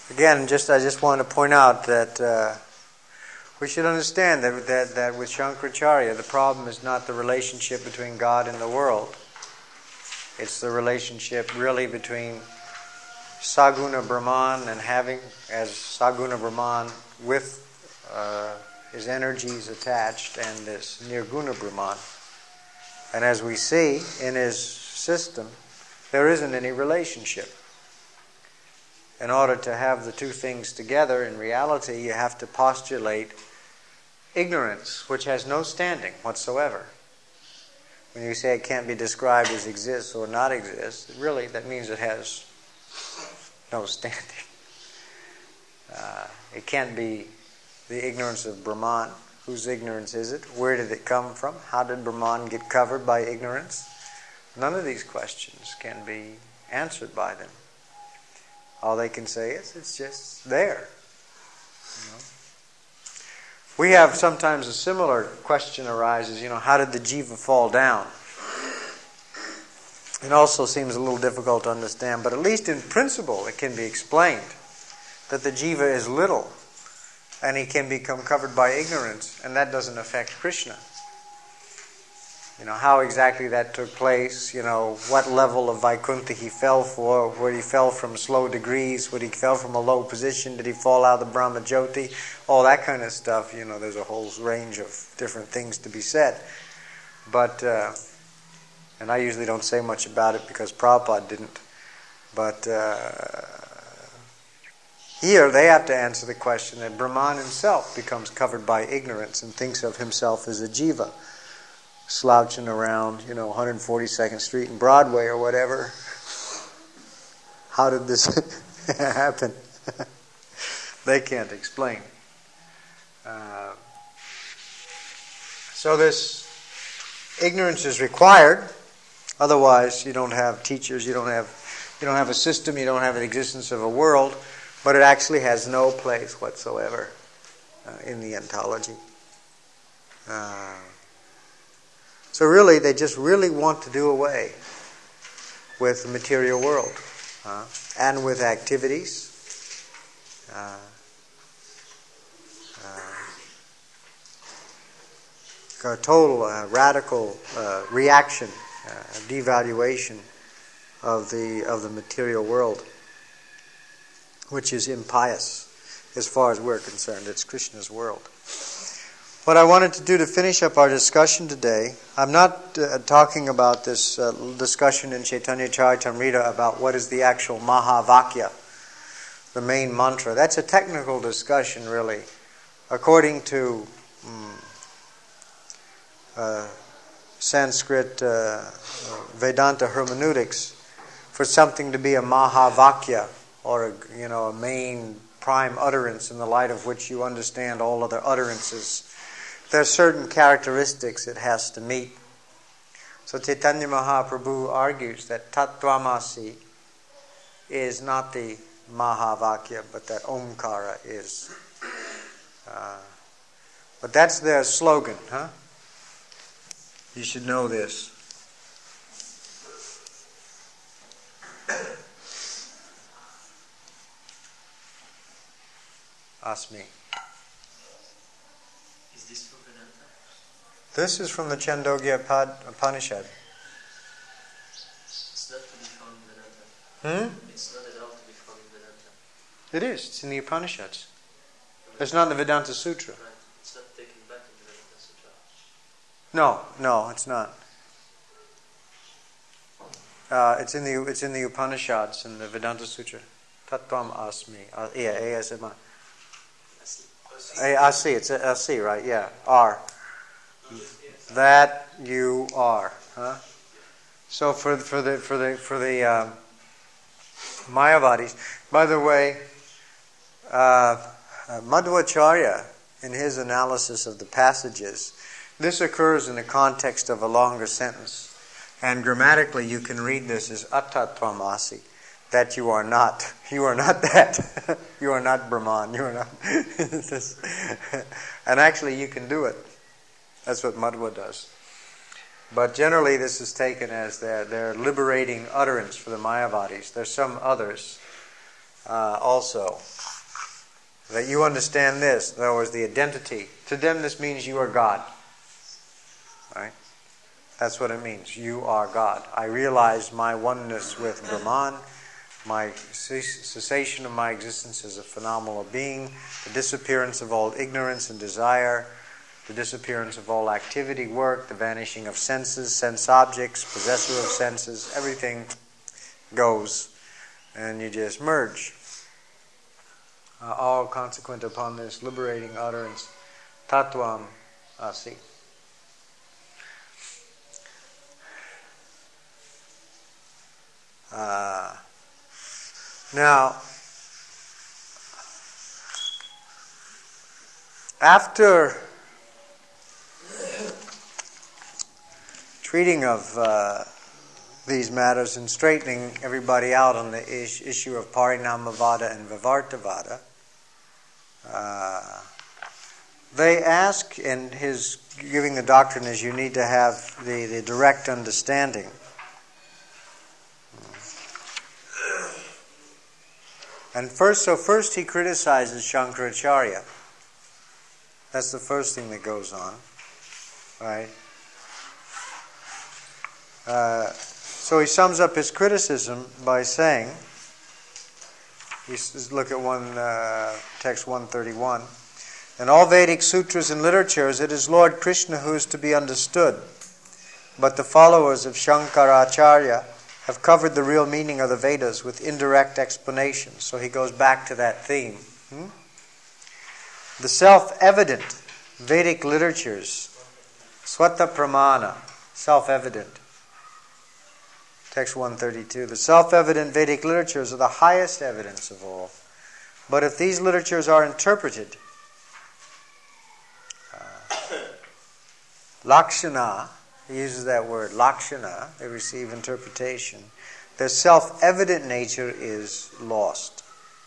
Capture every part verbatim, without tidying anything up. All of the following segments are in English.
again, just I just want to point out that uh, we should understand that, that that with Shankaracharya, the problem is not the relationship between God and the world. It's the relationship really between Saguna Brahman and having as Saguna Brahman with uh, his energies attached and this Nirguna Brahman. And as we see in his system, there isn't any relationship. In order to have the two things together, in reality, you have to postulate ignorance, which has no standing whatsoever. When you say it can't be described as exists or not exists, really that means it has no standing. Uh, it can't be the ignorance of Brahman. Whose ignorance is it? Where did it come from? How did Brahman get covered by ignorance? None of these questions can be answered by them. All they can say is, it's just there. You know? We have sometimes a similar question arises, you know, how did the jiva fall down? It also seems a little difficult to understand, but at least in principle it can be explained that the jiva is little and he can become covered by ignorance, and that doesn't affect Krishna. You know, how exactly that took place, you know, what level of Vaikuntha he fell for, where he fell from slow degrees, where he fell from a low position, did he fall out of the Brahma Jyoti, all that kind of stuff, you know, there's a whole range of different things to be said. But, uh, and I usually don't say much about it because Prabhupada didn't, but uh, here they have to answer the question that Brahman himself becomes covered by ignorance and thinks of himself as a jiva, slouching around, you know, one hundred forty-second Street and Broadway or whatever. How did this happen? They can't explain. Uh, so this ignorance is required. Otherwise, you don't have teachers. You don't have you don't have a system. You don't have an existence of a world. But it actually has no place whatsoever uh, in the ontology. Uh, So really, they just really want to do away with the material world uh, and with activities. Uh, uh, a total uh, radical uh, reaction, uh, devaluation of the of the material world, which is impious as far as we're concerned. It's Krishna's world. What I wanted to do to finish up our discussion today, I'm not uh, talking about this uh, discussion in Chaitanya Charitamrita about what is the actual Mahavakya, the main mantra. That's a technical discussion, really. According to um, uh, Sanskrit uh, Vedanta hermeneutics, for something to be a Mahavakya, or a, you know, a main prime utterance in the light of which you understand all other utterances, there are certain characteristics it has to meet. So Chaitanya Mahaprabhu argues that Tattvamasi is not the Mahavakya, but that Omkara is. Uh, but that's their slogan, huh? You should know this. Ask me. This is from the Chandogya Upanishad. It's not to be found in Vedanta. Hmm? It's not at all to be found in Vedanta. It is. It's in the Upanishads. It's not in the Vedanta Sutra. Right. It's not taken back in the Vedanta Sutra. No, no, it's not. Uh, it's in the it's in the Upanishads in the Vedanta Sutra. Tattvam asmi. Uh, yeah, A S M I. I see. It's I see. Right? Yeah. R. That you are, huh? So for for the for the for the um, Mayavadis. By the way, uh, uh, Madhvacharya, in his analysis of the passages, this occurs in the context of a longer sentence, and grammatically you can read this as Atattvamasi, that you are not. You are not that. You are not Brahman. You are not. And actually, you can do it. That's what Madhva does. But generally this is taken as their, their liberating utterance for the Mayavadis. There's some others uh, also. That you understand this, in other words, the identity. To them this means you are God. Right? That's what it means. You are God. I realize my oneness with Brahman, my cessation of my existence as a phenomenal being, the disappearance of all ignorance and desire, the disappearance of all activity, work, the vanishing of senses, sense objects, possessor of senses, everything goes, and you just merge. Uh, all consequent upon this liberating utterance, Tattvam Asi. Uh, now, after treating of uh, these matters and straightening everybody out on the is- issue of Parinamavada and Vivartavada, uh, they ask, and his giving the doctrine is you need to have the, the direct understanding. And first, so first he criticizes Shankaracharya. That's the first thing that goes on, right? Uh, so he sums up his criticism by saying, we look at one uh, text one thirty-one. In all Vedic sutras and literatures, it is Lord Krishna who is to be understood. But the followers of Shankaracharya have covered the real meaning of the Vedas with indirect explanations. So he goes back to that theme. Hmm? The self-evident Vedic literatures, Swata Pramana, self-evident. Text one thirty-two. The self-evident Vedic literatures are the highest evidence of all. But if these literatures are interpreted, uh, Lakshana, he uses that word, Lakshana, they receive interpretation, their self-evident nature is lost.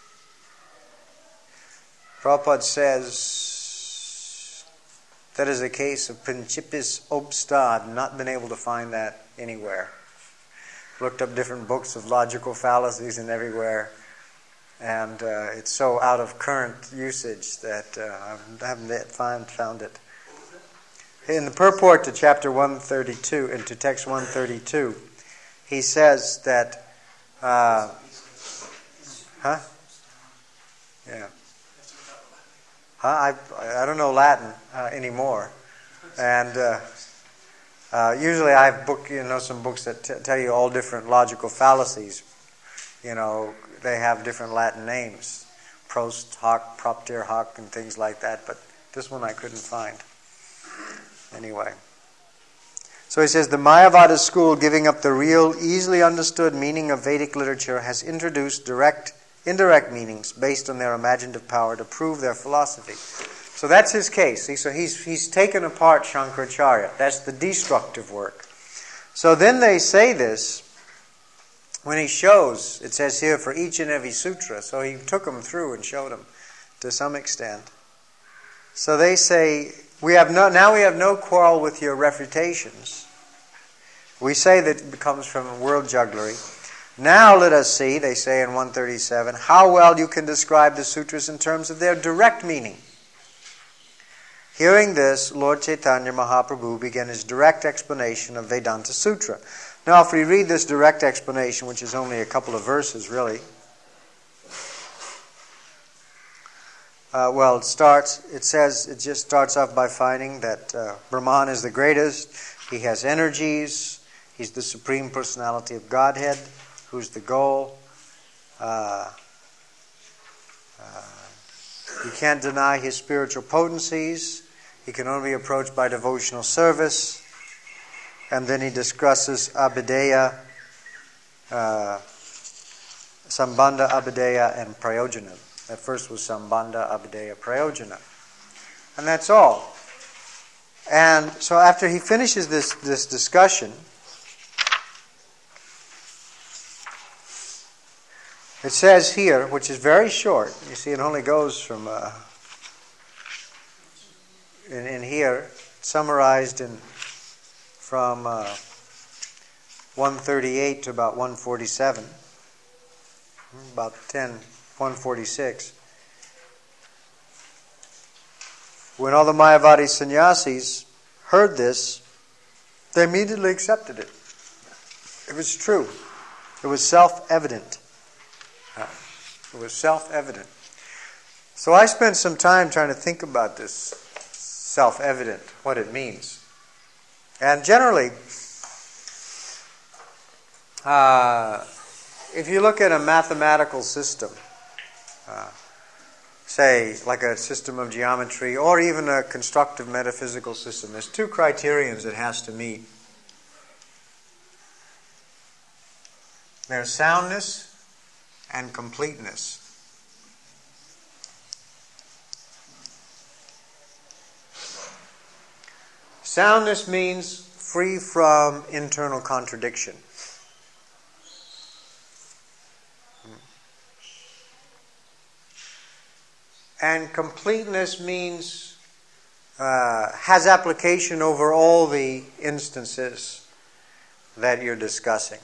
Prabhupada says that is a case of principis obsta, not been able to find that anywhere. Looked up different books of logical fallacies and everywhere, and uh, it's so out of current usage that uh, I haven't yet find, found it. In the purport to chapter one thirty-two, and to text one thirty-two, he says that, uh, huh? Yeah. Huh? I I don't know Latin uh, anymore, and uh, uh, usually I have book you know some books that t- tell you all different logical fallacies. You know, they have different Latin names, prost hoc, propter hoc, and things like that. But this one I couldn't find. Anyway, so he says, the Mayavada school, giving up the real, easily understood meaning of Vedic literature, has introduced direct, indirect meanings based on their imaginative power to prove their philosophy. So that's his case. See, so he's he's taken apart Shankaracharya. That's the destructive work. So then they say this when he shows, it says here, for each and every sutra. So he took them through and showed them to some extent. So they say, We have no, now we have no quarrel with your refutations. We say that it comes from world jugglery. Now let us see, they say in one thirty-seven, how well you can describe the sutras in terms of their direct meaning. Hearing this, Lord Chaitanya Mahaprabhu began his direct explanation of Vedanta Sutra. Now if we read this direct explanation, which is only a couple of verses really, Uh, well, it starts. It says it just starts off by finding that uh, Brahman is the greatest. He has energies. He's the supreme personality of Godhead, who's the goal. Uh, uh, you can't deny his spiritual potencies. He can only be approached by devotional service. And then he discusses Abhideya, uh, Sambandha, Abhideya, and Prayojana. That first was Sambandha, Abhideya, Prayojana. And that's all. And so after he finishes this, this discussion, it says here, which is very short, you see it only goes from, uh, in, in here, summarized in from uh, one thirty-eight to about one forty-seven, about ten one forty-six. When all the Mayavadi sannyasis heard this, they immediately accepted it. It was true. It was self-evident. It was self-evident. So I spent some time trying to think about this self-evident, what it means. And generally, uh, if you look at a mathematical system, uh, say like a system of geometry or even a constructive metaphysical system, there's two criterions it has to meet. There's soundness and completeness. Soundness means free from internal contradiction. And completeness means uh, has application over all the instances that you're discussing.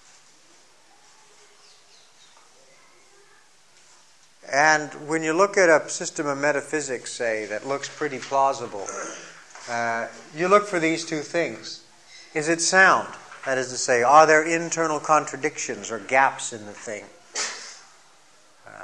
And when you look at a system of metaphysics, say, that looks pretty plausible, uh, you look for these two things. Is it sound? That is to say, are there internal contradictions or gaps in the thing? Uh,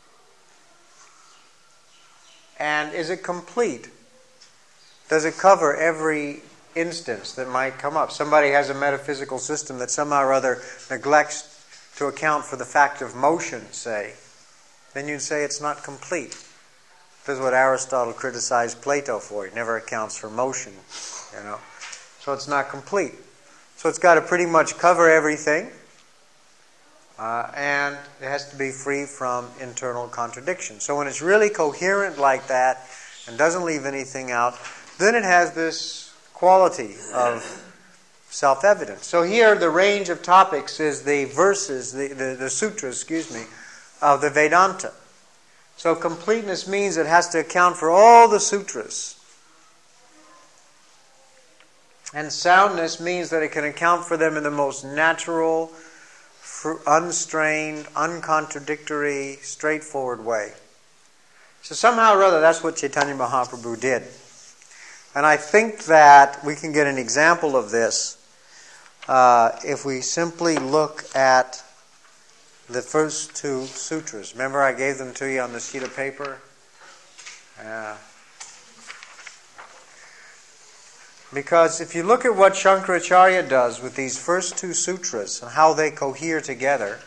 and is it complete? Does it cover every instance that might come up? Somebody has a metaphysical system that somehow or other neglects to account for the fact of motion, say. Then you'd say it's not complete. This is what Aristotle criticized Plato for. He never accounts for motion, you know. So it's not complete. So it's got to pretty much cover everything, uh, and it has to be free from internal contradiction. So when it's really coherent like that and doesn't leave anything out, then it has this quality of self-evidence. So here the range of topics is the verses, the, the, the sutras, excuse me, of the Vedanta. So completeness means it has to account for all the sutras. And soundness means that it can account for them in the most natural, unstrained, uncontradictory, straightforward way. So somehow or other that's what Chaitanya Mahaprabhu did. And I think that we can get an example of this uh, if we simply look at the first two sutras. Remember I gave them to you on the sheet of paper? Uh, because if you look at what Shankaracharya does with these first two sutras and how they cohere together,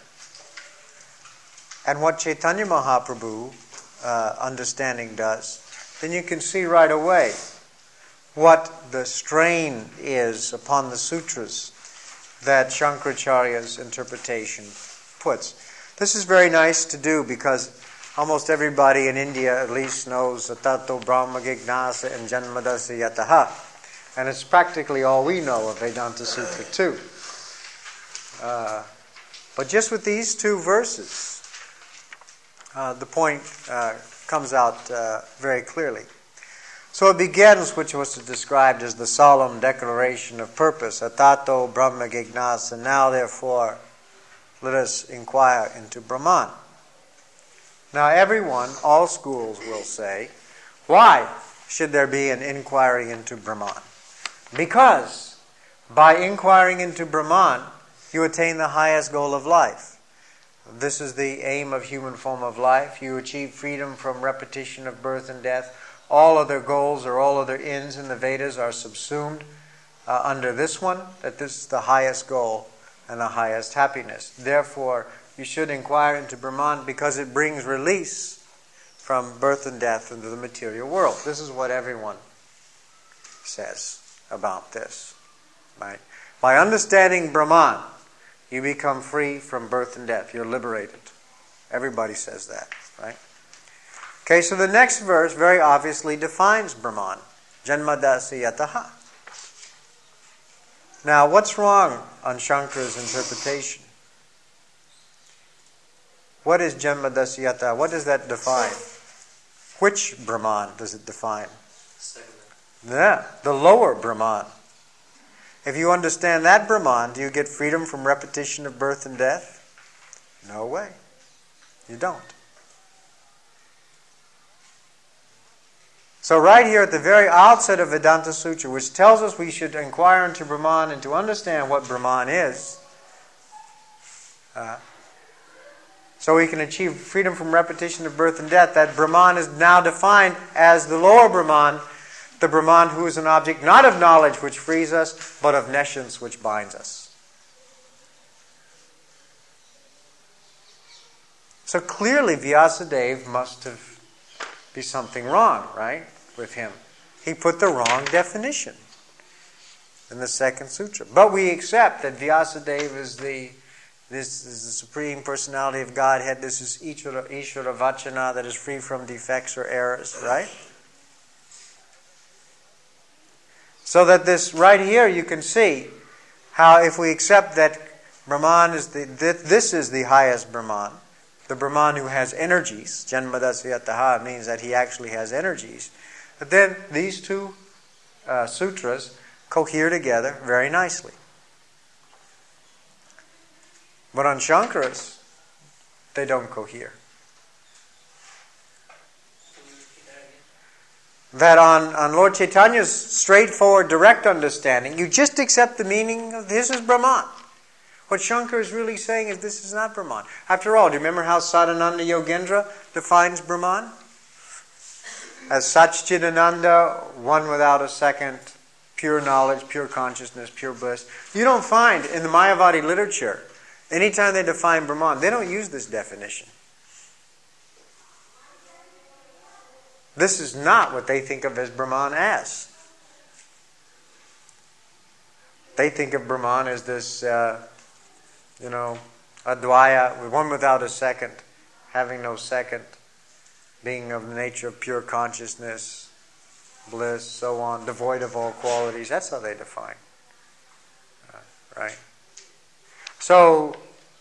and what Chaitanya Mahaprabhu uh, understanding does, then you can see right away what the strain is upon the sutras that Shankaracharya's interpretation puts. This is very nice to do because almost everybody in India at least knows Tato Brahma Jignasa and Janmadasa Yataha. And it's practically all we know of Vedanta Sutra too. Uh, but just with these two verses, uh, the point uh, comes out uh, very clearly. So it begins, which was described as the solemn declaration of purpose, Atato Brahma Jignasa, now therefore let us inquire into Brahman. Now everyone, all schools will say, why should there be an inquiry into Brahman? Because by inquiring into Brahman, you attain the highest goal of life. This is the aim of human form of life. You achieve freedom from repetition of birth and death. All other goals or all other ends in the Vedas are subsumed uh, under this one, that this is the highest goal and the highest happiness. Therefore, you should inquire into Brahman because it brings release from birth and death into the material world. This is what everyone says about this. Right? By understanding Brahman, you become free from birth and death. You're liberated. Everybody says that. Right? Okay, so the next verse very obviously defines Brahman. Janmadasi yataha. Now, what's wrong on Shankara's interpretation? What is Janmadasi yataha? What does that define? Which Brahman does it define? Second. Yeah, the lower Brahman. If you understand that Brahman, do you get freedom from repetition of birth and death? No way. You don't. So right here at the very outset of Vedanta Sutra, which tells us we should inquire into Brahman and to understand what Brahman is, uh, so we can achieve freedom from repetition of birth and death, that Brahman is now defined as the lower Brahman, the Brahman who is an object not of knowledge which frees us, but of nescience which binds us. So clearly Vyasadeva must have be something wrong, right, with him. He put the wrong definition in the second sutra. But we accept that Vyasadeva is the this is the Supreme Personality of Godhead. This is Ishvara, Ishvara Vachana that is free from defects or errors, right? So that this, right here you can see how if we accept that Brahman is the, this is the highest Brahman, the Brahman who has energies, Janmadasyataha means that he actually has energies, but then these two uh, sutras cohere together very nicely. But on Shankara's, they don't cohere. That on, on Lord Chaitanya's straightforward, direct understanding, you just accept the meaning of this is Brahman. What Shankara is really saying is this is not Brahman. After all, do you remember how Sadananda Yogendra defines Brahman? As Satchidananda, one without a second, pure knowledge, pure consciousness, pure bliss. You don't find in the Mayavadi literature, anytime they define Brahman, they don't use this definition. This is not what they think of as Brahman as. They think of Brahman as this, uh, you know, Advaya, one without a second, having no second, being of the nature of pure consciousness, bliss, so on, devoid of all qualities. That's how they define. Uh, right? So,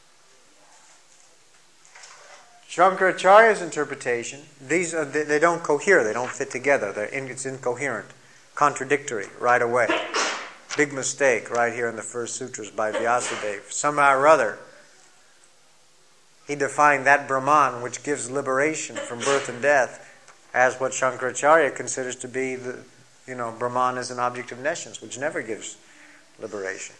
Shankaracharya's interpretation, these are, they, they don't cohere, they don't fit together. They're in, it's incoherent, contradictory right away. Big mistake right here in the first sutras by Vyasadeva. Somehow or other, he defined that Brahman which gives liberation from birth and death as what Shankaracharya considers to be the, you know, Brahman is an object of nescience, which never gives liberation.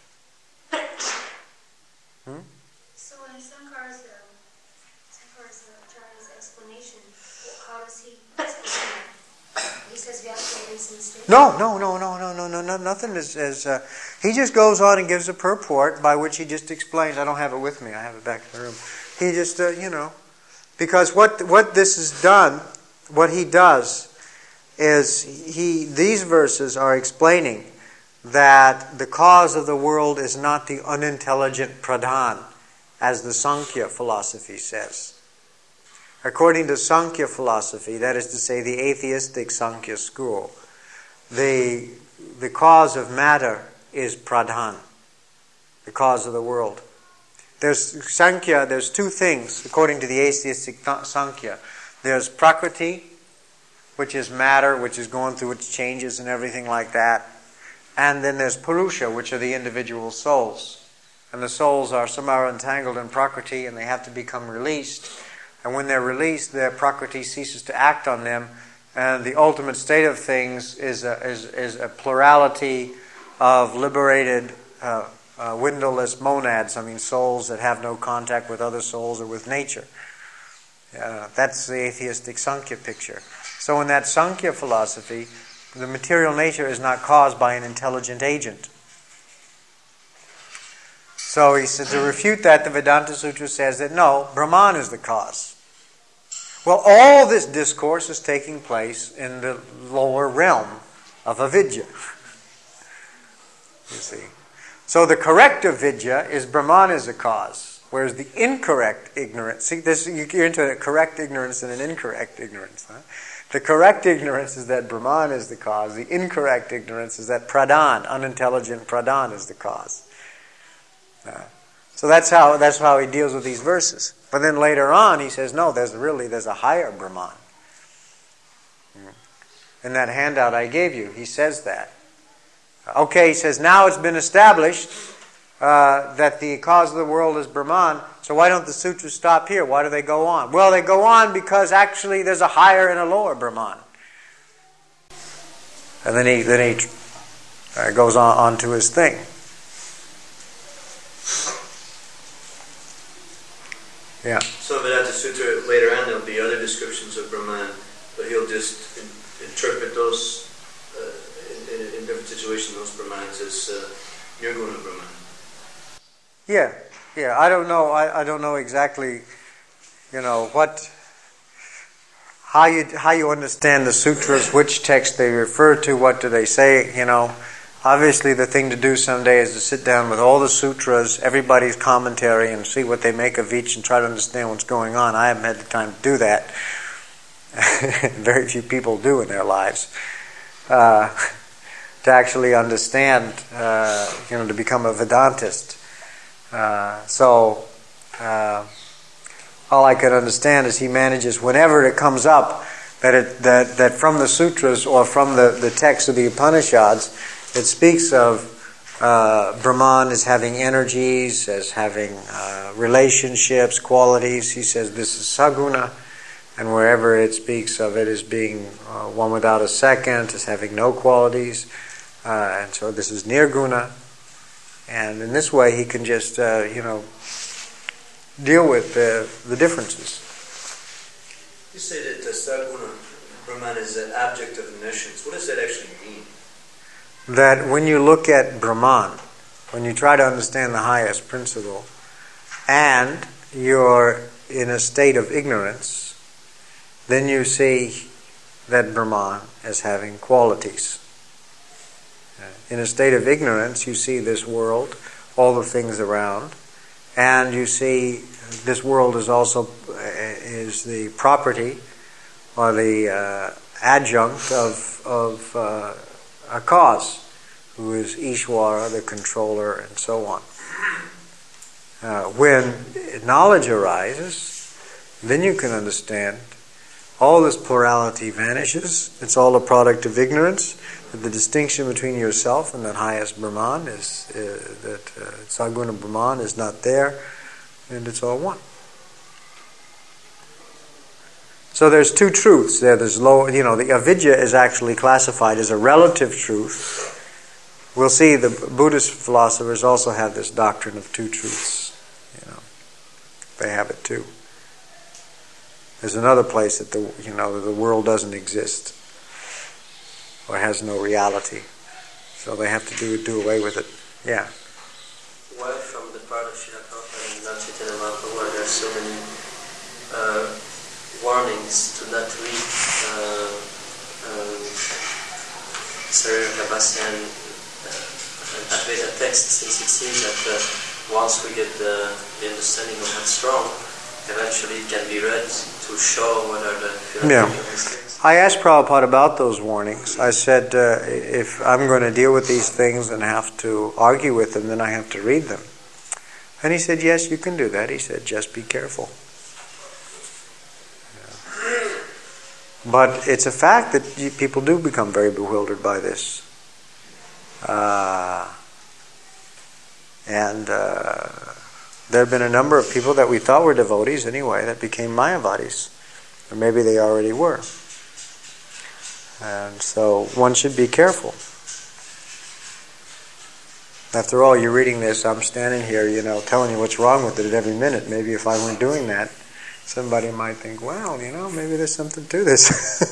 Hmm? So in Shankara's, uh, Shankara's uh, explanation, how does he explain that? He says Vyasadeva is a mistake? No, no, no, no, no, no, no, no, nothing is... is uh, he just goes on and gives a purport by which he just explains. I don't have it with me. I have it back in the room. He just, uh, you know... Because what what this has done, what he does, is he these verses are explaining that the cause of the world is not the unintelligent pradhan, as the Sankhya philosophy says. According to Sankhya philosophy, that is to say the atheistic Sankhya school, the, the cause of matter is pradhan, the cause of the world. There's Sankhya, there's two things, according to the atheistic Sankhya. There's Prakriti, which is matter, which is going through its changes and everything like that. And then there's Purusha, which are the individual souls. And the souls are somehow entangled in Prakriti and they have to become released. And when they're released, their Prakriti ceases to act on them. And the ultimate state of things is a, is, is a plurality of liberated, uh, uh, windowless monads. I mean, souls that have no contact with other souls or with nature. Uh, that's the atheistic Sankhya picture. So in that Sankhya philosophy, the material nature is not caused by an intelligent agent. So he said, to refute that, the Vedanta Sutra says that no, Brahman is the cause. Well, all this discourse is taking place in the lower realm of avidya. You see. So the correct avidya is Brahman is the cause, whereas the incorrect ignorance, see, this, you're into a correct ignorance and an incorrect ignorance. Huh? The correct ignorance is that Brahman is the cause. The incorrect ignorance is that pradhan, unintelligent pradhan, is the cause. Uh, so that's how that's how he deals with these verses. But then later on he says, no, there's really there's a higher Brahman. In that handout I gave you, he says that. Okay, he says, now it's been established uh, that the cause of the world is Brahman, so why don't the sutras stop here? Why do they go on? Well, they go on because actually there's a higher and a lower Brahman. And then he then he uh, goes on, on to his thing. Yeah. So Vedanta Sutra, later on there'll be other descriptions of Brahman, but he'll just in, interpret those uh, in, in, in different situations, those Brahmans as uh, Nirguna Brahman. Yeah, yeah. I don't know. I, I don't know exactly. You know what. How you how you understand the sutras? Which text they refer to? What do they say? You know. Obviously, the thing to do someday is to sit down with all the sutras, everybody's commentary, and see what they make of each and try to understand what's going on. I haven't had the time to do that. Very few people do in their lives. Uh, to actually understand, uh, you know, to become a Vedantist. Uh, so, uh, all I can understand is he manages, whenever it comes up, that it, that, that from the sutras or from the, the text of the Upanishads, it speaks of uh, Brahman as having energies, as having uh, relationships, qualities. He says this is Saguna, and wherever it speaks of it as being uh, one without a second, as having no qualities, uh, and so this is Nirguna. And in this way, he can just, uh, you know, deal with the, the differences. You say that the Saguna Brahman is an object of omniscience. What does that actually mean? That when you look at Brahman, when you try to understand the highest principle, and you're in a state of ignorance, then you see that Brahman as having qualities. In a state of ignorance, you see this world, all the things around, and you see this world is also is the property or the uh, adjunct of of uh, a cause, who is Ishvara, the controller, and so on. Uh, when knowledge arises, then you can understand all this plurality vanishes. It's all a product of ignorance. That the distinction between yourself and that highest Brahman is uh, that uh, Saguna Brahman is not there, and it's all one. So there's two truths there. There's low, you know, the avidya is actually classified as a relative truth. We'll see the Buddhist philosophers also have this doctrine of two truths. You know, they have it too. There's another place that the you know that the world doesn't exist or has no reality, so they have to do do away with it. Yeah. Why from the part of Srila Prabhupada and Lord Chaitanya Mahaprabhu, where there are so many uh, warnings to not read uh, um, Sarira Kabasyan uh, Advaita text, since it seems that uh, once we get the, the understanding of what's wrong, eventually it can be read to show what are the yeah. mistakes. I asked Prabhupada about those warnings. I said, uh, if I'm going to deal with these things and have to argue with them, then I have to read them. And he said, yes, you can do that. He said, just be careful. Yeah. But it's a fact that you, people do become very bewildered by this. Uh, and uh, there have been a number of people that we thought were devotees anyway that became Mayavadis. Or maybe they already were. And so one should be careful. After all, you're reading this, I'm standing here, you know, telling you what's wrong with it at every minute. Maybe if I weren't doing that, somebody might think, well, you know, maybe there's something to this.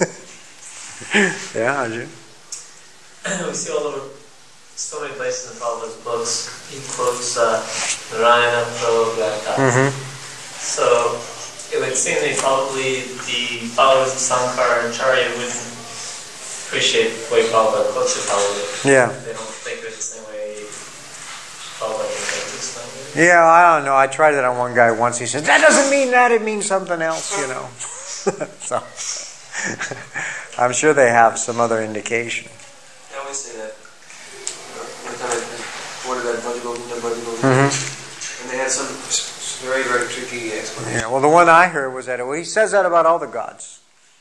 Yeah, Arjun? We see all over so many places in Prabhupada's books. He quotes uh, Narayana Prabhupada. Mm-hmm. So it would seem that probably the followers of Sankaracharya wouldn't appreciate the way Prabhupada quotes it, probably. Yeah. They don't think of it the same way Prabhupada thinks it the same way. Yeah, I don't know. I tried that on one guy once. He said, that doesn't mean that. It means something else, you know. So, I'm sure they have some other indication. I always say that. One time I quoted that Bhaja Govinda, Bhaja Govinda. Mm-hmm. And they had some very, very tricky explanation. Yeah, well, the one I heard was that, well, he says that about all the gods.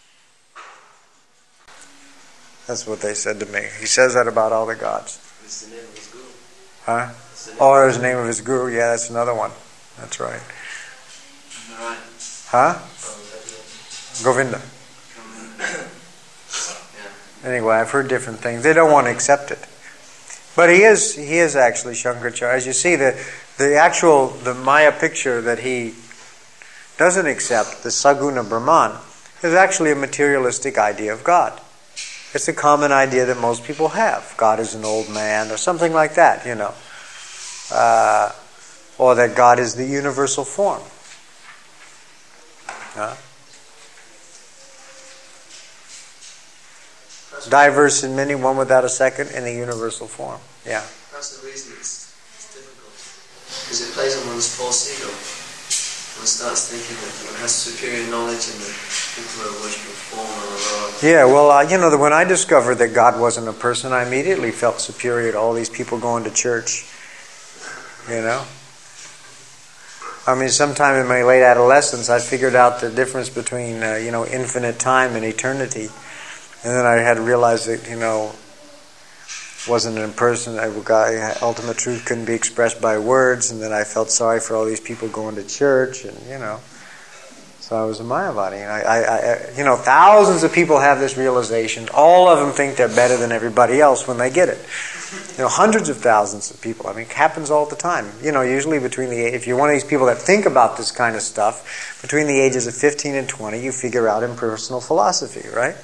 That's what they said to me. He says that about all the gods. It's the name of his guru. Huh? Oh, there's the name of his guru. Yeah, that's another one. That's right. Right. Huh? Govinda. Yeah. Anyway, I've heard different things. They don't want to accept it. But he is he is actually Shankaracharya. As you see, the the actual the Maya picture that he doesn't accept, the Saguna Brahman, is actually a materialistic idea of God. It's a common idea that most people have. God is an old man or something like that, you know. Uh, or that God is the universal form. Huh? Diverse in many, one without a second, in a universal form. Yeah. That's the reason it's, it's difficult. Because it plays on one's false ego. One starts thinking that one has superior knowledge and that people are worshipping form and Allah. Yeah, well, uh, you know, the, when I discovered that God wasn't a person, I immediately felt superior to all these people going to church. You know? I mean, sometime in my late adolescence, I figured out the difference between, uh, you know, infinite time and eternity. And then I had realized that, you know, wasn't in person. I got, ultimate truth couldn't be expressed by words. And then I felt sorry for all these people going to church, and you know, so I was a Mayavadi. And I, I, I, you know, thousands of people have this realization. All of them think they're better than everybody else when they get it. You know, hundreds of thousands of people. I mean, it happens all the time. You know, usually between the if you're one of these people that think about this kind of stuff, between the ages of fifteen and twenty, you figure out impersonal philosophy, right?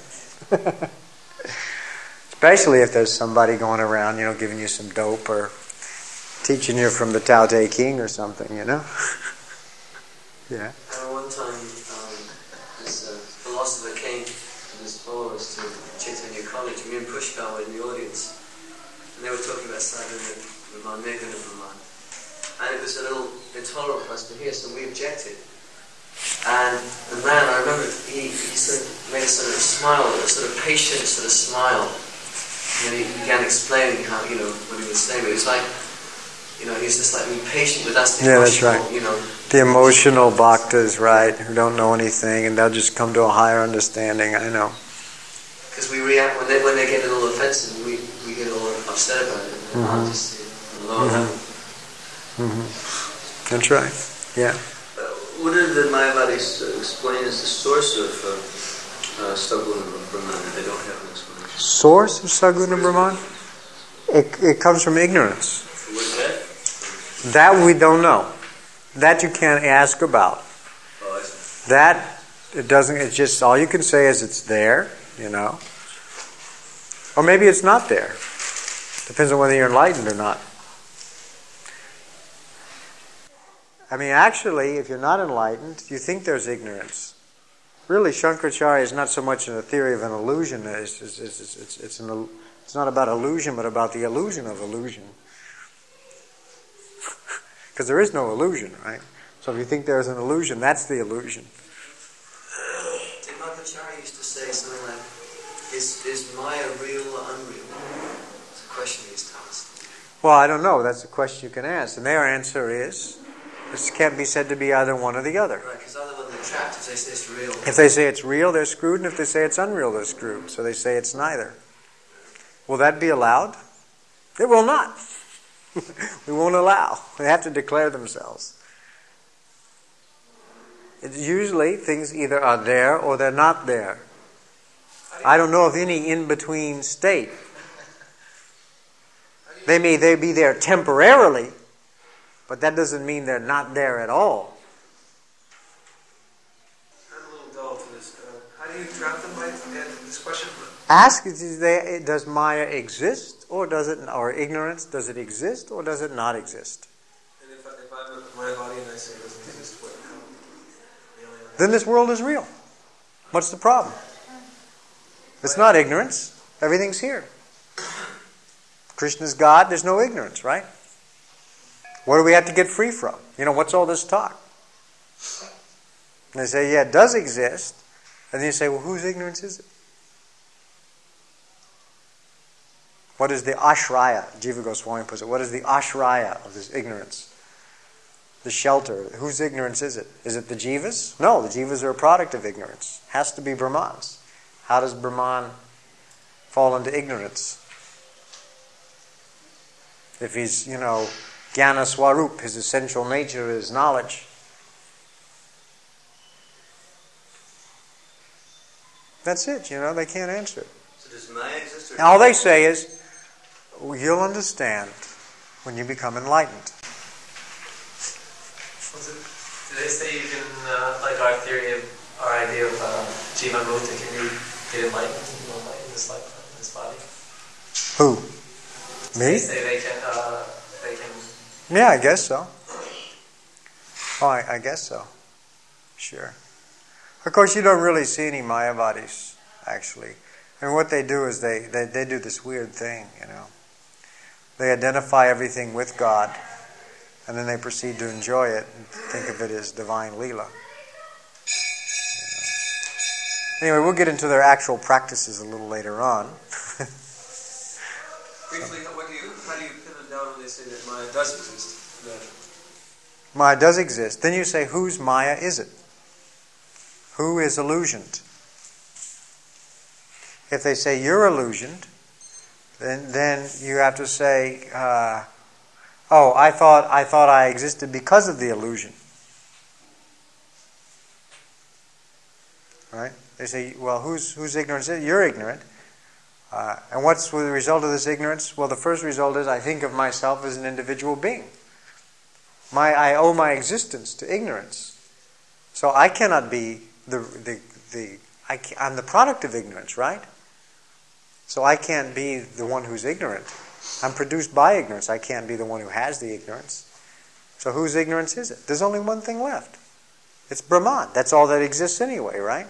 Especially if there's somebody going around, you know, giving you some dope or teaching you from the Tao Te King or something, you know. Yeah. Uh, one time, um, this uh, philosopher came with his followers to Chaitanya College, and me and Pushkar were in the audience, and they were talking about Saguna Brahman, Nirguna Brahman, and it was a little intolerant for us to hear, so we objected. And the man, I remember, he, he sort of made a sort of smile, a sort of patient sort of smile. And then he began explaining how, you know, what he was saying. But it was like, you know, he's just like being patient with us. The yeah, that's right. You know, the emotional bhaktas, right, who don't know anything, and they'll just come to a higher understanding. I know. Because we react when they when they get a little offensive, we we get all upset about it. And mm-hmm. just on the lower level. Mm-hmm. That's right. Yeah. What did the Mayavadis uh, explain as the source of uh, uh, Saguna Brahman? They don't have an explanation. Source of Saguna Brahman? It, it comes from ignorance. What's that? That we don't know. That you can't ask about. Oh, I see. That, it doesn't, it's just, all you can say is it's there, you know. Or maybe it's not there. Depends on whether you're enlightened or not. I mean, actually, if you're not enlightened, you think there's ignorance. Really, Shankaracharya is not so much in a theory of an illusion. It's, it's, it's, it's, it's, an, it's not about illusion, but about the illusion of illusion. Because there is no illusion, right? So if you think there's an illusion, that's the illusion. Madhvacharya used to say something like, is, is Maya real or unreal? It's a question he used to ask. Well, I don't know. That's a question you can ask. And their answer is, this can't be said to be either one or the other. Right, because other than the trapped, if they say it's real. If they say it's real, they're screwed, and if they say it's unreal, they're screwed. So they say it's neither. Will that be allowed? It will not. We won't allow. They have to declare themselves. It's usually things either are there or they're not there. I don't know of any in-between state. They may they be there temporarily, but that doesn't mean they're not there at all. I'm a little dull for this. Uh, how do you trap them by this question? Ask: is there, does Maya exist, or does it, or ignorance? Does it exist, or does it not exist? And if, I, if I'm a Mayavadi and I say it doesn't exist, what? Then this world is real. What's the problem? It's not ignorance. Everything's here. Krishna's God. There's no ignorance, right? What do we have to get free from? You know, what's all this talk? And they say, yeah, it does exist. And then you say, well, whose ignorance is it? What is the ashraya? Jiva Goswami puts it. What is the ashraya of this ignorance? The shelter. Whose ignorance is it? Is it the jivas? No, the jivas are a product of ignorance. Has to be Brahmans. How does Brahman fall into ignorance? If he's, you know, Jnana Swarup, his essential nature is knowledge. That's it, you know, they can't answer it. So Does Maya exist? Or And all they say is, you'll understand when you become enlightened. Was it, do they say you can, uh, like our theory of, our idea of uh, Jiva Mukta, can you get enlightened in this lifetime, in this body? Who? Me? They say they can, uh, they can... Yeah, I guess so. Oh, I, I guess so. Sure. Of course, you don't really see any Mayavadis, actually. And what they do is they, they, they do this weird thing, you know. They identify everything with God, and then they proceed to enjoy it and think of it as divine Leela. You know. Anyway, we'll get into their actual practices a little later on. Briefly, what do you, how do you pin it down when they say that Maya does exist? The... Maya does exist. Then you say, whose Maya is it? Who is illusioned? If they say you're illusioned, then then you have to say, uh, oh, I thought I thought I existed because of the illusion. Right? They say, well, whose whose ignorance is it? You're ignorant. Uh, and what's the result of this ignorance? Well, the first result is I think of myself as an individual being. My I owe my existence to ignorance. So I cannot be the the the I can, I'm the product of ignorance, right? So I can't be the one who's ignorant. I'm produced by ignorance. I can't be the one who has the ignorance. So whose ignorance is it? There's only one thing left. It's Brahman. That's all that exists anyway, right?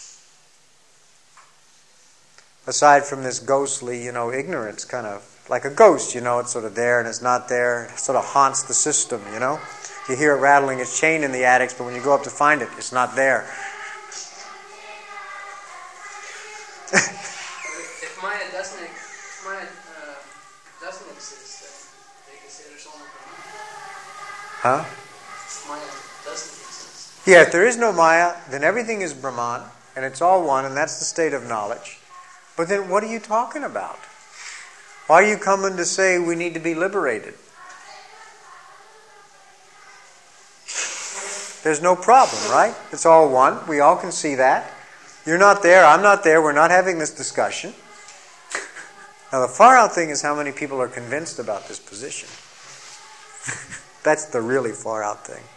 Aside from this ghostly, you know, ignorance, kind of like a ghost, you know, it's sort of there and it's not there. It sort of haunts the system, you know. You hear it rattling its chain in the attics, but when you go up to find it, it's not there. If Maya doesn't, if Maya uh, doesn't exist, then they can say there's only Brahman. Huh? If Maya doesn't exist. Yeah, if there is no Maya, then everything is Brahman, and it's all one, and that's the state of knowledge. But then what are you talking about? Why are you coming to say we need to be liberated? There's no problem, right? It's all one. We all can see that. You're not there, I'm not there, we're not having this discussion. Now the far out thing is how many people are convinced about this position. That's the really far out thing.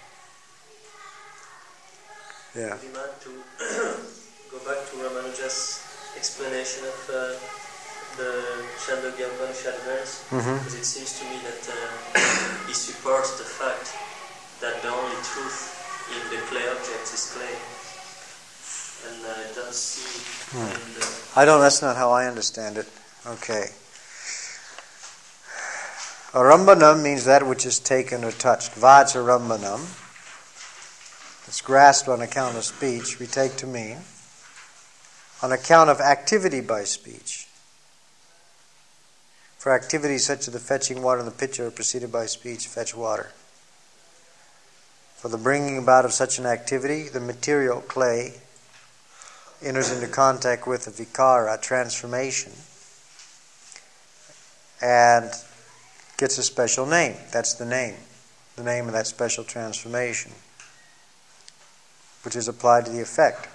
Yeah. Would you mind to go back to Ramanuja's explanation of uh, the Chandogya Upanishad verse? Mm-hmm. Because it seems to me that uh, he supports the fact that the only truth in the clay object is clay. And I uh, don't see... Hmm. in the I don't, that's not how I understand it. Okay. Arambanam means that which is taken or touched. Vats arambanam. It's grasped on account of speech, we take to mean on account of activity by speech. For activities such as the fetching water in the pitcher are preceded by speech, fetch water. For the bringing about of such an activity, the material clay enters into contact with a vikara, transformation, and gets a special name. That's the name. The name of that special transformation, which is applied to the effect.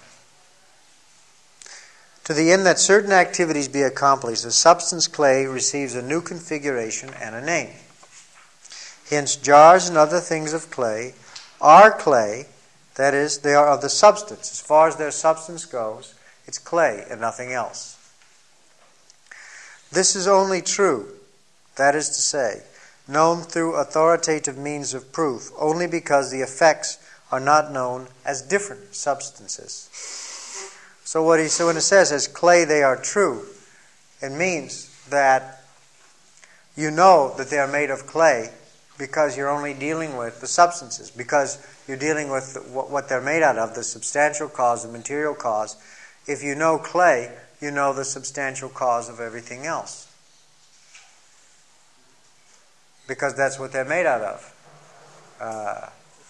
To the end that certain activities be accomplished, the substance clay receives a new configuration and a name. Hence, jars and other things of clay are clay, that is, they are of the substance. As far as their substance goes, it's clay and nothing else. This is only true, that is to say, known through authoritative means of proof, only because the effects are not known as different substances. So what he so when it says as clay they are true, it means that you know that they are made of clay because you're only dealing with the substances, because you're dealing with what they're made out of, the substantial cause, the material cause. If you know clay, you know the substantial cause of everything else. Because that's what they're made out of. Uh,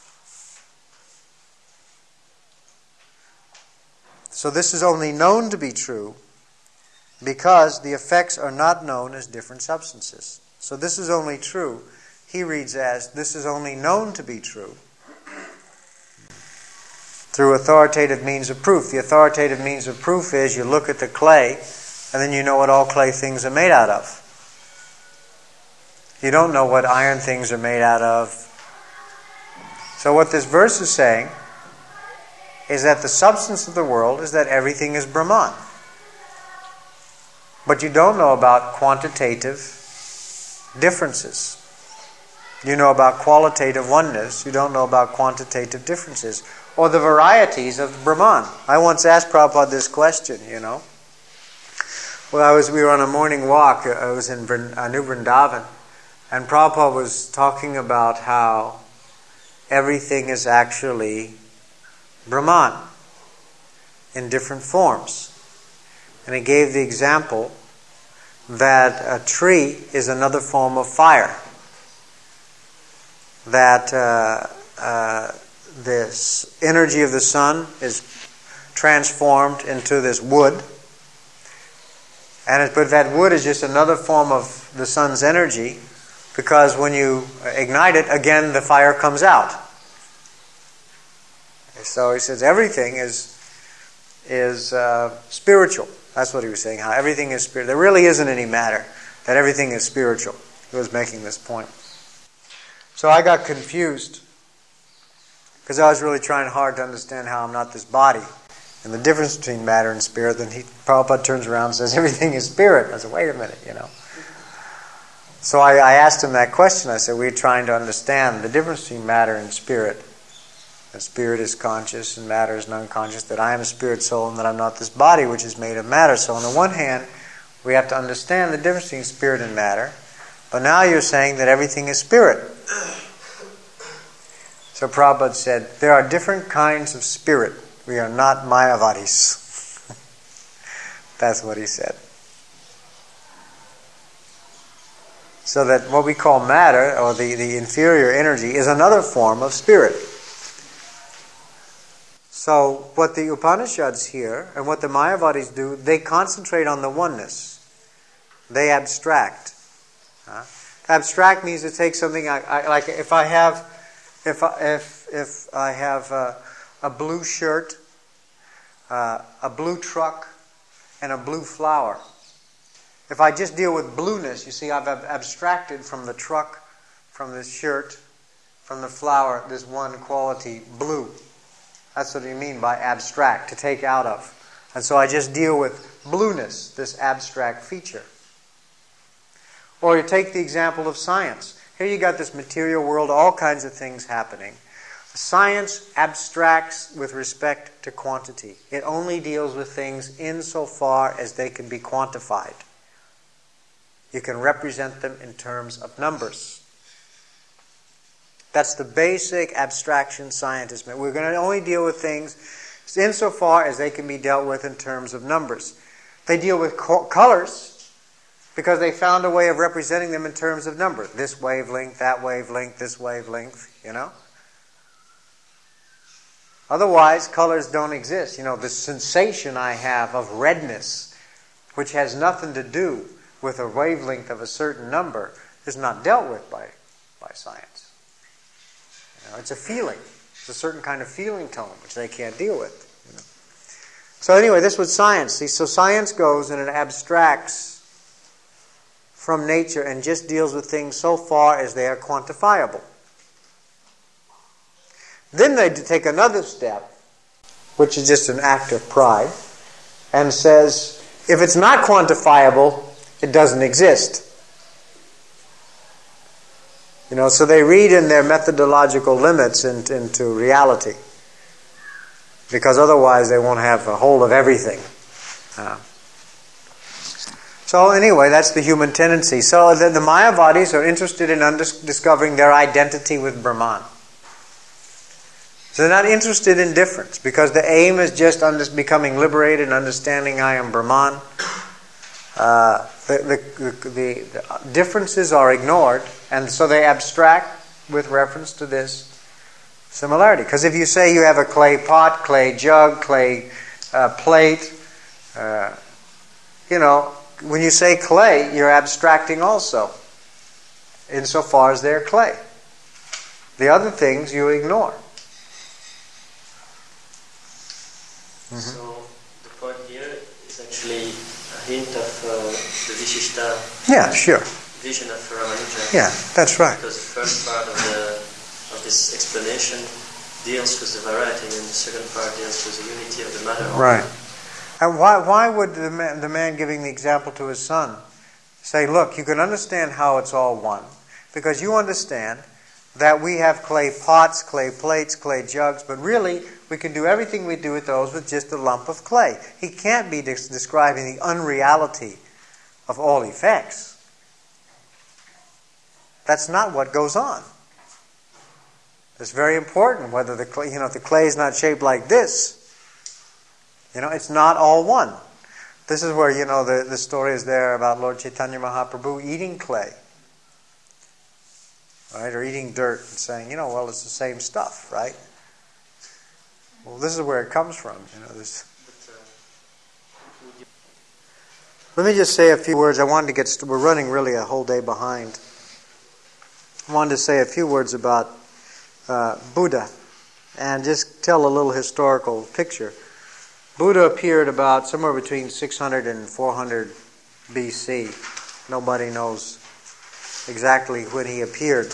so this is only known to be true because the effects are not known as different substances. So this is only true. He reads as, this is only known to be true through authoritative means of proof. The authoritative means of proof is you look at the clay and then you know what all clay things are made out of. You don't know what iron things are made out of. So what this verse is saying is that the substance of the world is that everything is Brahman. But you don't know about quantitative differences. You know about qualitative oneness. You don't know about quantitative differences. Or the varieties of Brahman. I once asked Prabhupada this question, you know. Well, I was, we were on a morning walk. I was in uh, New Vrindavan. And Prabhupada was talking about how everything is actually Brahman in different forms. And he gave the example that a tree is another form of fire. That uh, uh, this energy of the sun is transformed into this wood. And it, but that wood is just another form of the sun's energy, because when you ignite it, again the fire comes out. So he says everything is is uh, spiritual. That's what he was saying, how everything is spiritual. There really isn't any matter, that everything is spiritual. He was making this point. So I got confused, because I was really trying hard to understand how I'm not this body, and the difference between matter and spirit. Then he, Prabhupada turns around and says, everything is spirit. I said, wait a minute, you know. So I, I asked him that question. I said, we're trying to understand the difference between matter and spirit. That spirit is conscious and matter is non-conscious, that I am a spirit soul and that I'm not this body which is made of matter. So on the one hand, we have to understand the difference between spirit and matter. But now you're saying that everything is spirit. So Prabhupada said, there are different kinds of spirit. We are not Mayavadis. That's what he said. So that what we call matter, or the, the inferior energy, is another form of spirit. So what the Upanishads here, and what the Mayavadis do, they concentrate on the oneness. They abstract. Huh? Abstract means to take something, I, I, like if I have, if I, if if I have a, a blue shirt, uh, a blue truck, and a blue flower. If I just deal with blueness, you see, I've ab- abstracted from the truck, from this shirt, from the flower, this one quality, blue. That's what you mean by abstract, to take out of. And so I just deal with blueness, this abstract feature. Or you take the example of science. Here you got this material world, all kinds of things happening. Science abstracts with respect to quantity. It only deals with things insofar as they can be quantified. You can represent them in terms of numbers. That's the basic abstraction scientists make. We're going to only deal with things insofar as they can be dealt with in terms of numbers. They deal with co- colors because they found a way of representing them in terms of numbers. This wavelength, that wavelength, this wavelength, you know. Otherwise, colors don't exist. You know, the sensation I have of redness, which has nothing to do with a wavelength of a certain number, is not dealt with by, by science. You know, it's a feeling. It's a certain kind of feeling tone, which they can't deal with. You know. So anyway, this was science. See, so science goes and it abstracts from nature and just deals with things so far as they are quantifiable. Then they take another step, which is just an act of pride, and says, if it's not quantifiable, it doesn't exist. You know, so they read in their methodological limits into, into reality, because otherwise they won't have a hold of everything. Uh, so anyway, that's the human tendency. So the, the Mayavadis are interested in undis- discovering their identity with Brahman. So they're not interested in difference, because the aim is just under, becoming liberated and understanding I am Brahman. Uh, the, the, the, the differences are ignored, and so they abstract with reference to this similarity. Because if you say you have a clay pot, clay jug, clay uh, plate, uh, you know, when you say clay, you're abstracting also, insofar as they're clay. The other things you ignore. Mm-hmm. So the point here is actually a hint of uh, the Vishishta Yeah, sure. vision of Ramanuja. Yeah, that's right. Because the first part of the of this explanation deals with the variety, and the second part deals with the unity of the matter. Right. And why why would the man, the man giving the example to his son say, look, you can understand how it's all one, because you understand that we have clay pots, clay plates, clay jugs, but really we can do everything we do with those with just a lump of clay. He can't be des- describing the unreality of all effects. That's not what goes on. It's very important whether the clay, you know, if the clay is not shaped like this, you know, it's not all one. This is where, you know, the, the story is there about Lord Chaitanya Mahaprabhu eating clay. Right? Or eating dirt and saying, you know, well, it's the same stuff, right? Well, this is where it comes from. You know, this. Let me just say a few words. I wanted to get, st- we're running really a whole day behind. I wanted to say a few words about uh, Buddha and just tell a little historical picture. Buddha appeared about somewhere between six hundred and four hundred B C. Nobody knows exactly when he appeared.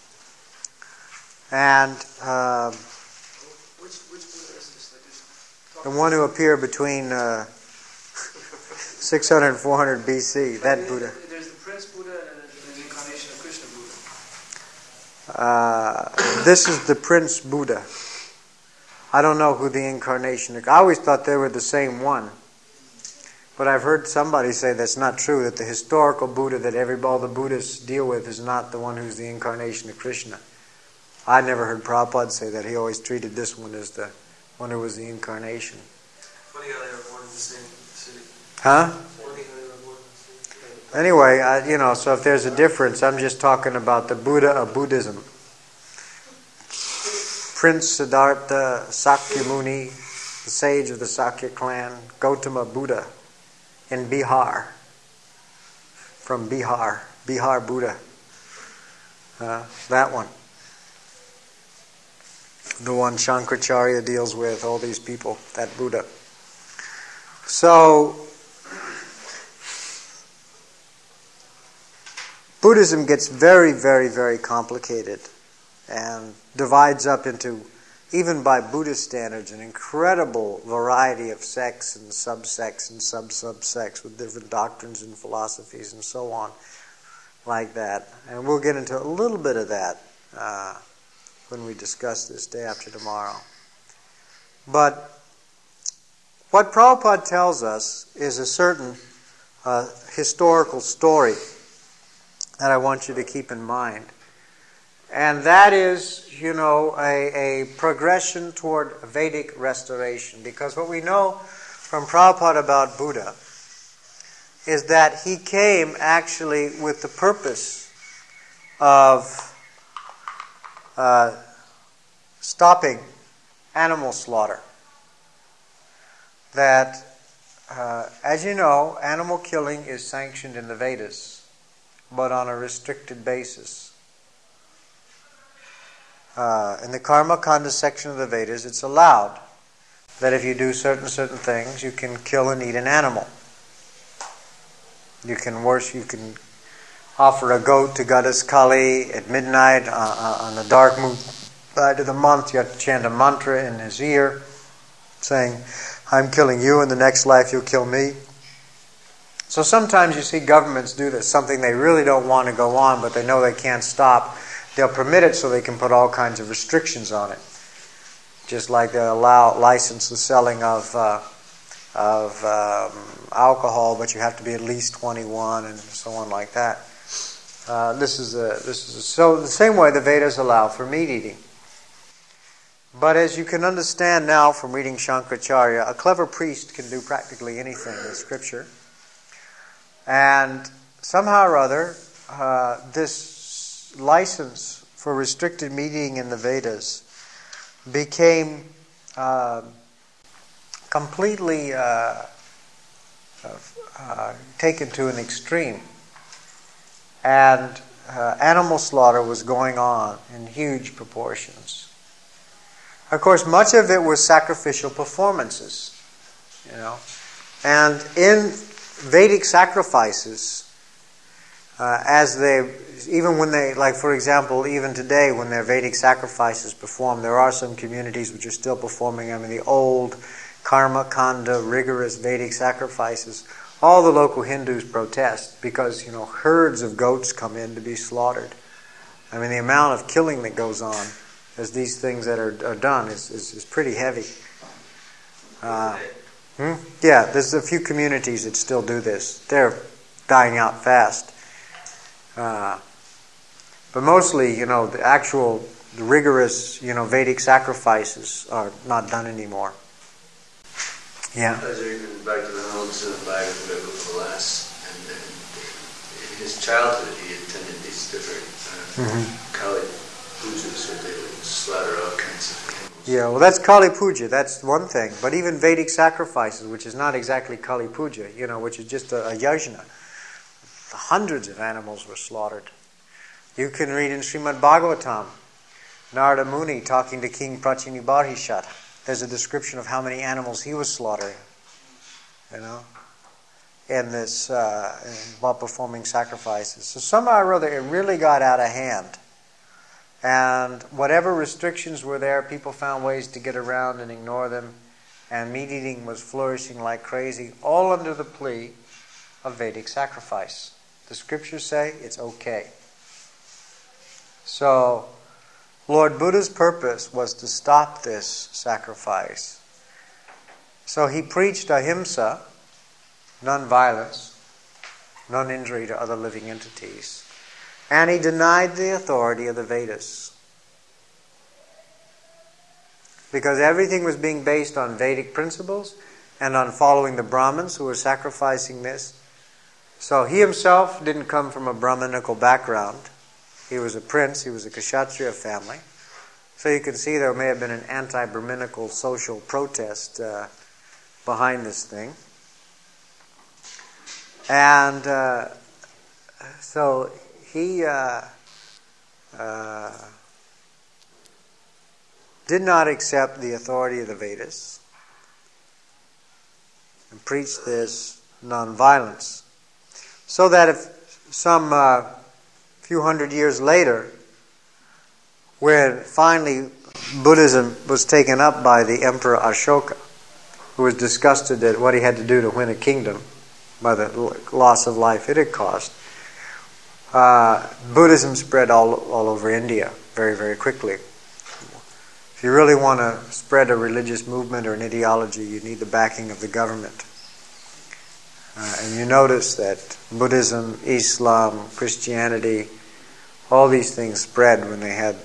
And uh, Which, which Buddha is this? Like this the one who appeared between uh, six hundred and four hundred B C, that there's, Buddha. There's the Prince Buddha and there's the incarnation of Krishna Buddha. Uh, this is the Prince Buddha. I don't know who the incarnation is. I always thought they were the same one. But I've heard somebody say that's not true, that the historical Buddha that every, all the Buddhists deal with is not the one who's the incarnation of Krishna. I never heard Prabhupada say that. He always treated this one as the one who was the incarnation. Funny how they were born in the same city. Huh? Funny how they were born in the same city. Anyway, I, you know, so if there's a difference, I'm just talking about the Buddha of Buddhism. Prince Siddhartha Sakyamuni, the sage of the Sakya clan, Gautama Buddha in Bihar. From Bihar, Bihar Buddha. Uh, that one. The one Shankaracharya deals with, all these people, that Buddha. So, Buddhism gets very, very, very complicated and divides up into, even by Buddhist standards, an incredible variety of sects and subsects and sub-subsects with different doctrines and philosophies and so on, like that. And we'll get into a little bit of that uh, when we discuss this day after tomorrow. But what Prabhupada tells us is a certain uh, historical story that I want you to keep in mind. And that is, you know, a, a progression toward Vedic restoration. Because what we know from Prabhupada about Buddha is that he came actually with the purpose of uh, stopping animal slaughter. That, uh, as you know, animal killing is sanctioned in the Vedas, but on a restricted basis. Uh, in the Karma Kanda section of the Vedas, it's allowed that if you do certain certain things, you can kill and eat an animal. You can worship, you can offer a goat to Goddess Kali at midnight uh, uh, on the dark moon night of the month. You have to chant a mantra in his ear, saying, "I'm killing you, in the next life you'll kill me." So sometimes you see governments do this, something they really don't want to go on, but they know they can't stop. They'll permit it so they can put all kinds of restrictions on it. Just like they'll allow, license the selling of uh, of um, alcohol, but you have to be at least twenty-one and so on like that. Uh, this is a, this is a, so the same way the Vedas allow for meat eating. But as you can understand now from reading Shankaracharya, a clever priest can do practically anything in Scripture. And somehow or other, uh, this license for restricted meat eating in the Vedas became uh, completely uh, uh, taken to an extreme. And uh, animal slaughter was going on in huge proportions. Of course, much of it was sacrificial performances. You know, And in Vedic sacrifices, uh, as they, even when they, like for example, even today when their Vedic sacrifices performed, there are some communities which are still performing them in the old karma kanda, rigorous Vedic sacrifices. All the local Hindus protest because, you know, herds of goats come in to be slaughtered. I mean, the amount of killing that goes on as these things that are, are done is, is, is pretty heavy. Uh, hmm? Yeah, there's a few communities that still do this. They're dying out fast. Uh, but mostly, you know, the actual the rigorous, you know, Vedic sacrifices are not done anymore. Yeah. As you're even back to the Hounds of Bhagavad and uh, in his childhood he attended these different uh, mm-hmm. Kali pujas where they would slaughter all kinds of animals. Yeah, well that's Kali Puja, that's one thing. But even Vedic sacrifices, which is not exactly Kali Puja, you know, which is just a, a yajna, hundreds of animals were slaughtered. You can read in Srimad Bhagavatam, Narada Muni talking to King Prachinibarhishat. There's a description of how many animals he was slaughtering, you know, in this, uh, while performing sacrifices. So somehow or other, it really got out of hand. And whatever restrictions were there, people found ways to get around and ignore them. And meat eating was flourishing like crazy, all under the plea of Vedic sacrifice. The scriptures say it's okay. So Lord Buddha's purpose was to stop this sacrifice. So he preached ahimsa, non-violence, non-injury to other living entities. And he denied the authority of the Vedas. Because everything was being based on Vedic principles and on following the Brahmins who were sacrificing this. So he himself didn't come from a Brahminical background. He was a prince, he was a Kshatriya family. So you can see there may have been an anti-Brahminical social protest uh, behind this thing. And uh, so he uh, uh, did not accept the authority of the Vedas and preached this non-violence. So that if some uh, few hundred years later, when finally Buddhism was taken up by the Emperor Ashoka, who was disgusted at what he had to do to win a kingdom by the loss of life it had caused, uh, Buddhism spread all, all over India very, very quickly. If you really want to spread a religious movement or an ideology, you need the backing of the government. Uh, and you notice that Buddhism, Islam, Christianity, all these things spread when they had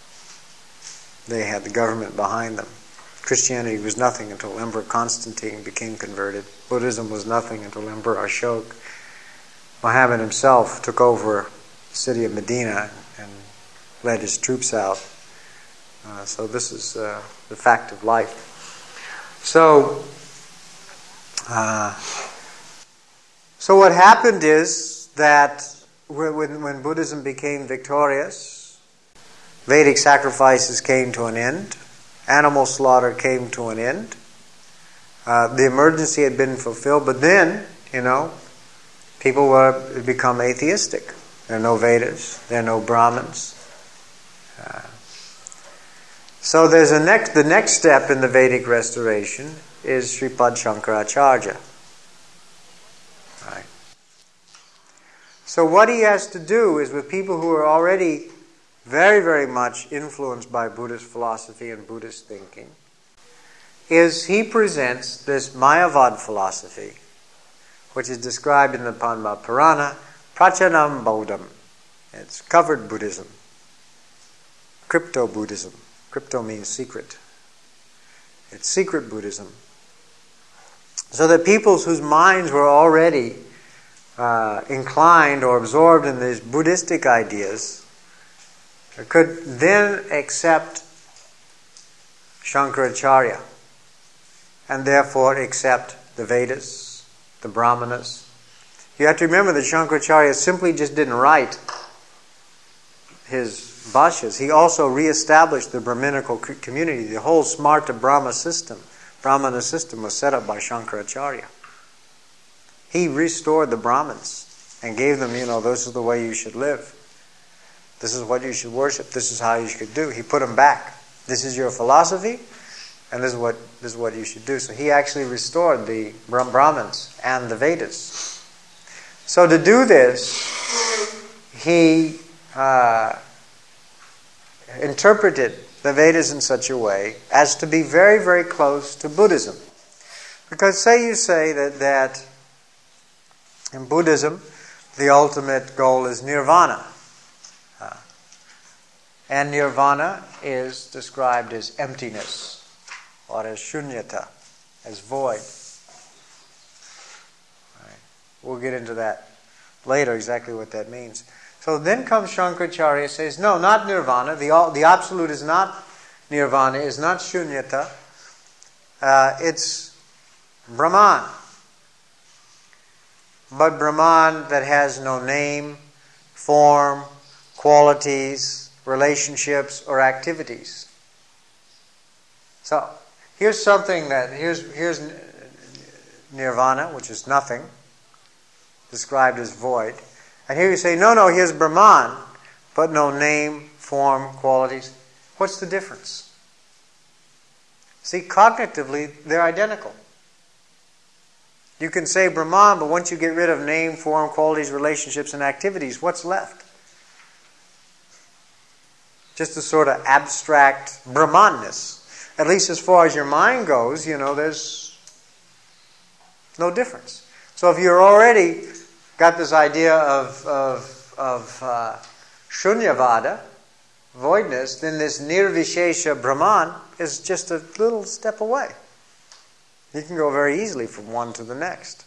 they had the government behind them. Christianity was nothing until Emperor Constantine became converted. Buddhism was nothing until Emperor Ashoka. Muhammad himself took over the city of Medina and led his troops out. Uh, so this is uh, the fact of life. So, uh, so what happened is that when, when Buddhism became victorious, Vedic sacrifices came to an end. Animal slaughter came to an end. Uh, the emergency had been fulfilled, but then, you know, people were become atheistic. There are no Vedas. There are no Brahmins. Uh, so there's a next. The next step in the Vedic restoration is Sripad Shankaracharya. Right. So what he has to do is with people who are already very, very much influenced by Buddhist philosophy and Buddhist thinking, is he presents this Mayavad philosophy, which is described in the Padma Purana, Prachanam Bodham. It's covered Buddhism, crypto-Buddhism. Crypto means secret. It's secret Buddhism. So that peoples whose minds were already uh, inclined or absorbed in these Buddhistic ideas could then accept Shankaracharya and therefore accept the Vedas, the Brahmanas. You have to remember that Shankaracharya simply just didn't write his bhashyas. He also reestablished the Brahminical community. The whole Smarta Brahma system, Brahmana system was set up by Shankaracharya. He restored the Brahmins and gave them, you know, this is the way you should live. This is what you should worship. This is how you should do. He put them back. This is your philosophy, and this is what this is what you should do. So he actually restored the Brahmins and the Vedas. So to do this, he uh, interpreted the Vedas in such a way as to be very, very close to Buddhism. Because say you say that, that in Buddhism, the ultimate goal is nirvana. Uh, and nirvana is described as emptiness, or as shunyata, as void. Right. We'll get into that later, exactly what that means. So then comes Shankaracharya, says, no, not nirvana. The, the absolute is not nirvana, is not shunyata. Uh, it's Brahman. But Brahman that has no name, form, qualities, relationships, or activities. So here's something that, here's, here's nirvana, which is nothing, described as void. And here you say, no, no, here's Brahman, but no name, form, qualities. What's the difference? See, cognitively, they're identical. You can say Brahman, but once you get rid of name, form, qualities, relationships, and activities, what's left? Just a sort of abstract Brahmanness. At least as far as your mind goes, you know, there's no difference. So if you're already got this idea of, of, of uh, shunyavada, voidness, then this nirvishesha Brahman is just a little step away. You can go very easily from one to the next.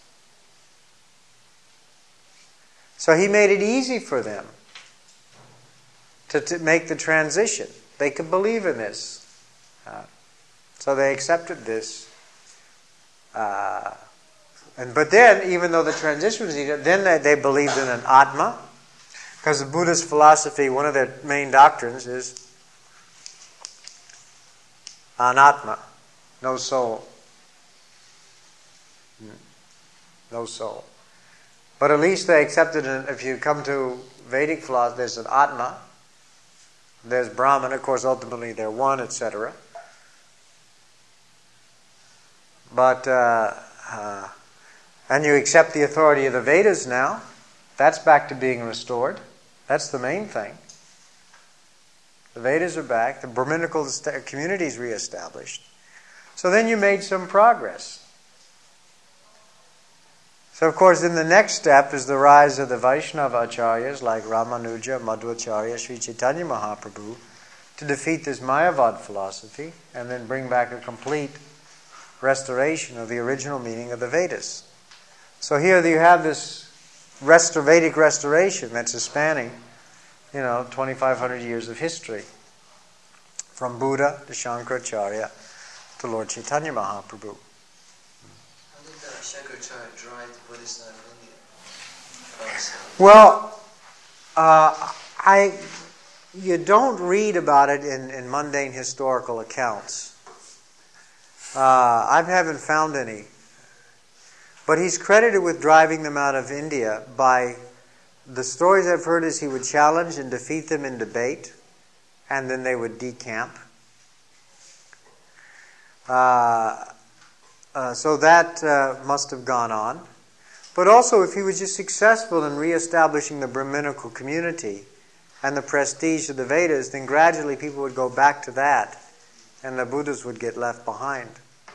So he made it easy for them to, to make the transition. They could believe in this. Uh, so they accepted this. Uh, and But then, even though the transition was needed, then they, they believed in an Atma. Because the Buddhist philosophy, one of their main doctrines is anatma, no soul. No soul. But at least they accepted it. If you come to Vedic philosophy, there's an Atma, there's Brahman, of course, ultimately they're one, et cetera. But, uh, uh, and you accept the authority of the Vedas now, that's back to being restored. That's the main thing. The Vedas are back, the Brahminical community is reestablished. So then you made some progress. So, of course, then the next step is the rise of the Vaishnava Acharyas like Ramanuja, Madhvacharya, Sri Chaitanya Mahaprabhu to defeat this Mayavad philosophy and then bring back a complete restoration of the original meaning of the Vedas. So here you have this restor- Vedic restoration that's spanning, you know, twenty-five hundred years of history. From Buddha to Shankaracharya to Lord Chaitanya Mahaprabhu. Shankaracharya drive the Buddhist out of India? Well, uh, I you don't read about it in, in mundane historical accounts. Uh, I haven't found any. But he's credited with driving them out of India by the stories I've heard is he would challenge and defeat them in debate, and then they would decamp. Uh, Uh, so that uh, must have gone on. But also, if he was just successful in reestablishing the Brahminical community and the prestige of the Vedas, then gradually people would go back to that, and the Buddhas would get left behind.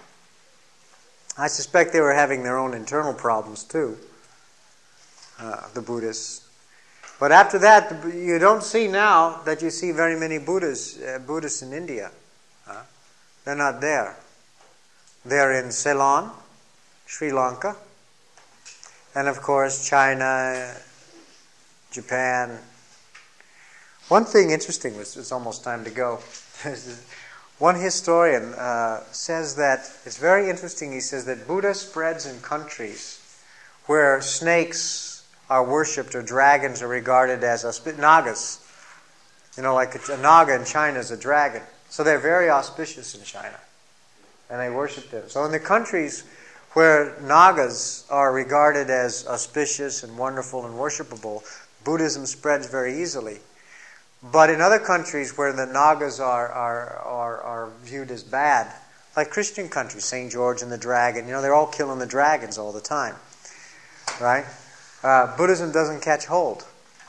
I suspect they were having their own internal problems too, uh, the Buddhists. But after that, you don't see now that you see very many Buddhas, uh, Buddhists in India. Uh, they're not there. They're in Ceylon, Sri Lanka, and of course China, Japan. One thing interesting was, it's almost time to go. One historian uh, says that, it's very interesting, he says that Buddha spreads in countries where snakes are worshipped or dragons are regarded as ausp- nagas. You know, like a, a naga in China is a dragon. So they're very auspicious in China. And they worship them. So in the countries where Nagas are regarded as auspicious and wonderful and worshipable, Buddhism spreads very easily. But in other countries where the Nagas are, are, are, are viewed as bad, like Christian countries, Saint George and the dragon, you know, they're all killing the dragons all the time. Right? Uh, Buddhism doesn't catch hold.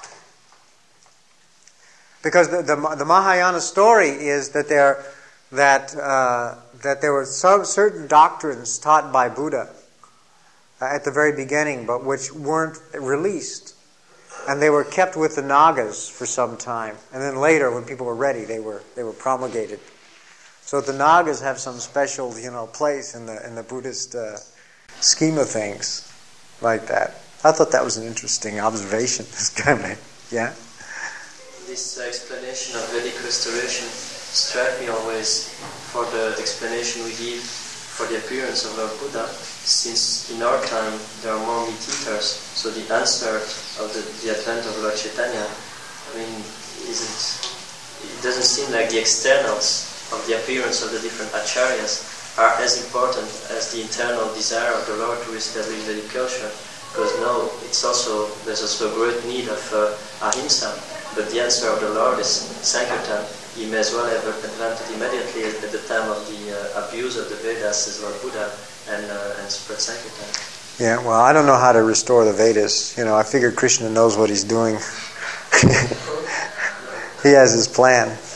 Because the, the, the Mahayana story is that there, that, uh, that there were some certain doctrines taught by Buddha uh, at the very beginning, but which weren't released. And they were kept with the Nagas for some time. And then later, when people were ready, they were they were promulgated. So the Nagas have some special, you know, place in the in the Buddhist uh, scheme of things, like that. I thought that was an interesting observation. This guy made, yeah. This uh, explanation of Vedic restoration struck me always for the explanation we give for the appearance of Lord Buddha, since in our time there are more meat-eaters, so the answer of the, the advent of Lord Chaitanya, I mean, isn't, it doesn't seem like the externals of the appearance of the different acharyas are as important as the internal desire of the Lord to establish Vedic culture, because no, it's also, there's also a great need of uh, ahimsa. But the answer of the Lord is Sankirtan. He may as well have advanced immediately at the time of the uh, abuse of the Vedas as Lord Buddha and, uh, and spread Sankirtan. Yeah, well, I don't know how to restore the Vedas. You know, I figure Krishna knows what he's doing. He has his plan.